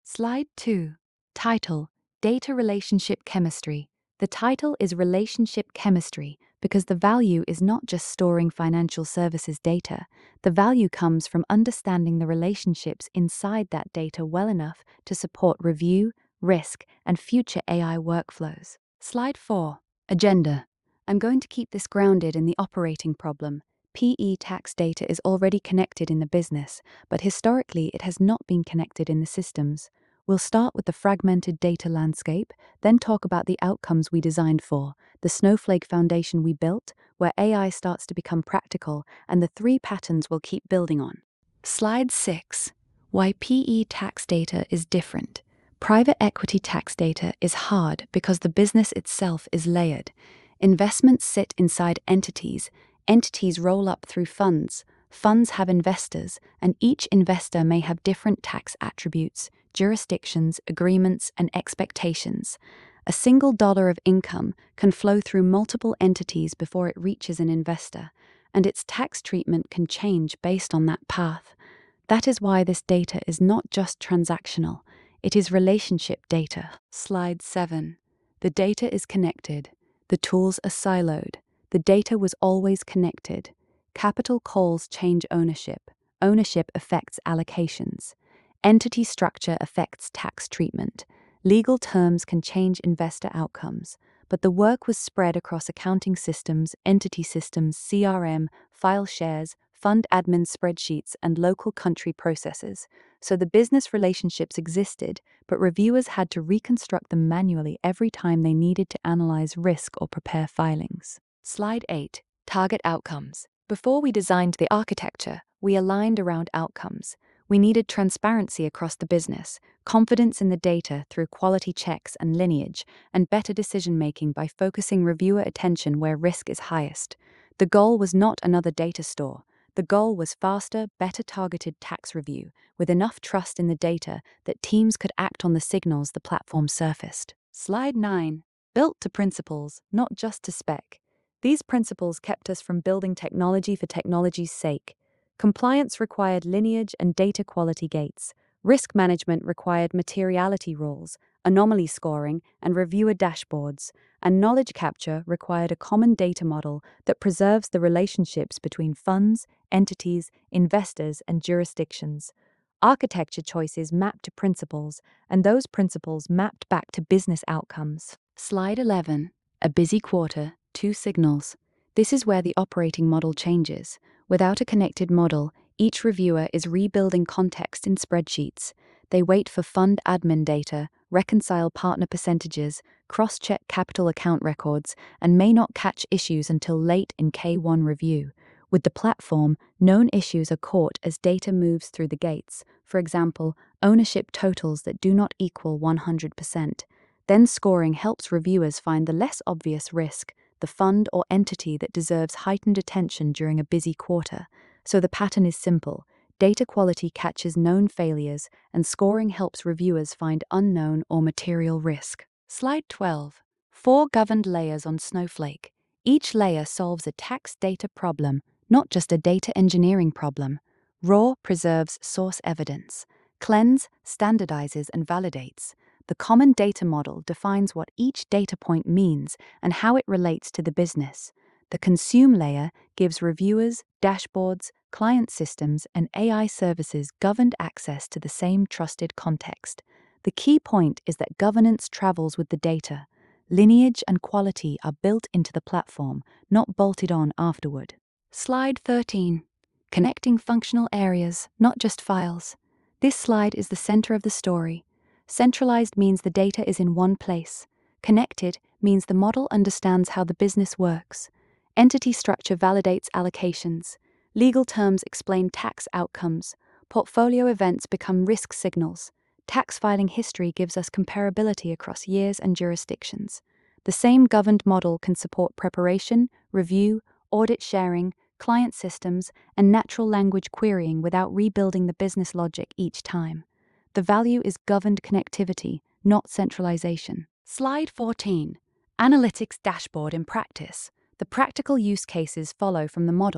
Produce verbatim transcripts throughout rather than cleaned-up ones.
Slide two. Title: Data Relationship Chemistry. The title is Relationship Chemistry because the value is not just storing financial services data. The value comes from understanding the relationships inside that data well enough to support review, risk, and future A I workflows. Slide four. Agenda. I'm going to keep this grounded in the operating problem. P E tax data is already connected in the business, but historically it has not been connected in the systems. We'll start with the fragmented data landscape, then talk about the outcomes we designed for, the Snowflake foundation we built, where A I starts to become practical, and the three patterns we'll keep building on. Slide six. Why P E tax data is different. Private equity tax data is hard because the business itself is layered. Investments sit inside entities, entities roll up through funds, funds have investors, and each investor may have different tax attributes, jurisdictions, agreements, and expectations. A single dollar of income can flow through multiple entities before it reaches an investor, and its tax treatment can change based on that path. That is why this data is not just transactional, it is relationship data. Slide seven. The data is connected. The tools are siloed. The data was always connected. Capital calls change ownership. Ownership affects allocations. Entity structure affects tax treatment. Legal terms can change investor outcomes, but the work was spread across accounting systems, entity systems, C R M, file shares, fund admin spreadsheets, and local country processes. So the business relationships existed, but reviewers had to reconstruct them manually every time they needed to analyze risk or prepare filings. Slide eight. Target outcomes. Before we designed the architecture, we aligned around outcomes. We needed transparency across the business, confidence in the data through quality checks and lineage, and better decision-making by focusing reviewer attention where risk is highest. The goal was not another data store. The goal was faster, better targeted tax review, with enough trust in the data that teams could act on the signals the platform surfaced. Slide nine. Built to principles, not just to spec. These principles kept us from building technology for technology's sake. Compliance required lineage and data quality gates. Risk management required materiality rules, anomaly scoring, and reviewer dashboards. And knowledge capture required a common data model that preserves the relationships between funds, entities, investors, and jurisdictions. Architecture choices mapped to principles, and those principles mapped back to business outcomes. Slide eleven. A busy quarter, two signals. This is where the operating model changes. Without a connected model, each reviewer is rebuilding context in spreadsheets. They wait for fund admin data, reconcile partner percentages, cross-check capital account records, and may not catch issues until late in K one review. With the platform, known issues are caught as data moves through the gates, for example, ownership totals that do not equal one hundred percent. Then scoring helps reviewers find the less obvious risk, the fund or entity that deserves heightened attention during a busy quarter. So the pattern is simple. Data quality catches known failures, and scoring helps reviewers find unknown or material risk. Slide twelve. Four governed layers on Snowflake. Each layer solves a tax data problem, not just a data engineering problem. Raw preserves source evidence. Cleanse standardizes and validates. The common data model defines what each data point means and how it relates to the business. The consume layer gives reviewers, dashboards, client systems, and A I services governed access to the same trusted context. The key point is that governance travels with the data. Lineage and quality are built into the platform, not bolted on afterward. Slide thirteen. Connecting functional areas, not just files. This slide is the center of the story. Centralized means the data is in one place. Connected means the model understands how the business works. Entity structure validates allocations. Legal terms explain tax outcomes. Portfolio events become risk signals. Tax filing history gives us comparability across years and jurisdictions. The same governed model can support preparation, review, audit sharing, client systems, and natural language querying without rebuilding the business logic each time. The value is governed connectivity, not centralization. Slide fourteen. Analytics dashboard in practice. The practical use cases follow from the model.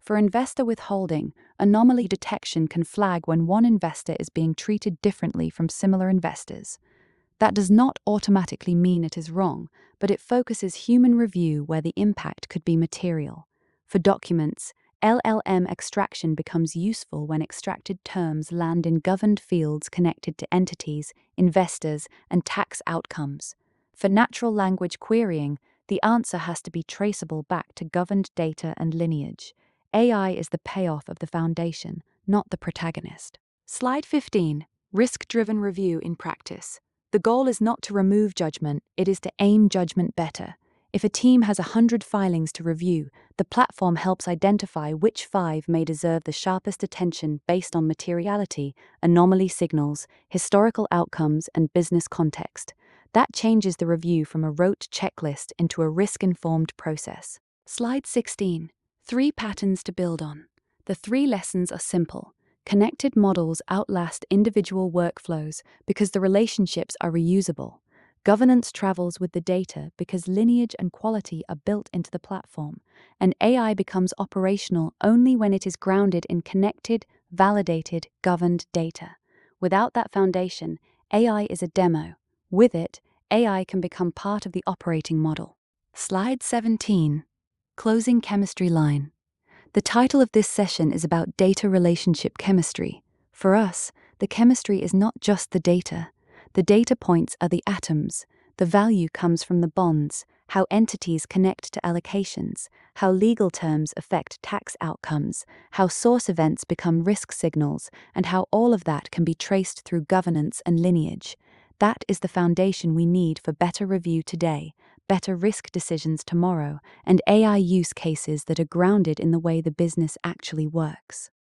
For investor withholding, anomaly detection can flag when one investor is being treated differently from similar investors. That does not automatically mean it is wrong, but it focuses human review where the impact could be material. For documents, L L M extraction becomes useful when extracted terms land in governed fields connected to entities, investors, and tax outcomes. For natural language querying, the answer has to be traceable back to governed data and lineage. A I is the payoff of the foundation, not the protagonist. Slide fifteen. Risk-driven review in practice. The goal is not to remove judgment, it is to aim judgment better. If a team has a hundred filings to review, the platform helps identify which five may deserve the sharpest attention based on materiality, anomaly signals, historical outcomes, and business context. That changes the review from a rote checklist into a risk-informed process. Slide sixteen. Three patterns to build on. The three lessons are simple. Connected models outlast individual workflows because the relationships are reusable. Governance travels with the data because lineage and quality are built into the platform, and A I becomes operational only when it is grounded in connected, validated, governed data. Without that foundation, A I is a demo. With it, A I can become part of the operating model. Slide seventeen. Closing chemistry line. The title of this session is about data relationship chemistry. For us, the chemistry is not just the data. The data points are the atoms. The value comes from the bonds, how entities connect to allocations, how legal terms affect tax outcomes, how source events become risk signals, and how all of that can be traced through governance and lineage. That is the foundation we need for better review today, better risk decisions tomorrow, and A I use cases that are grounded in the way the business actually works.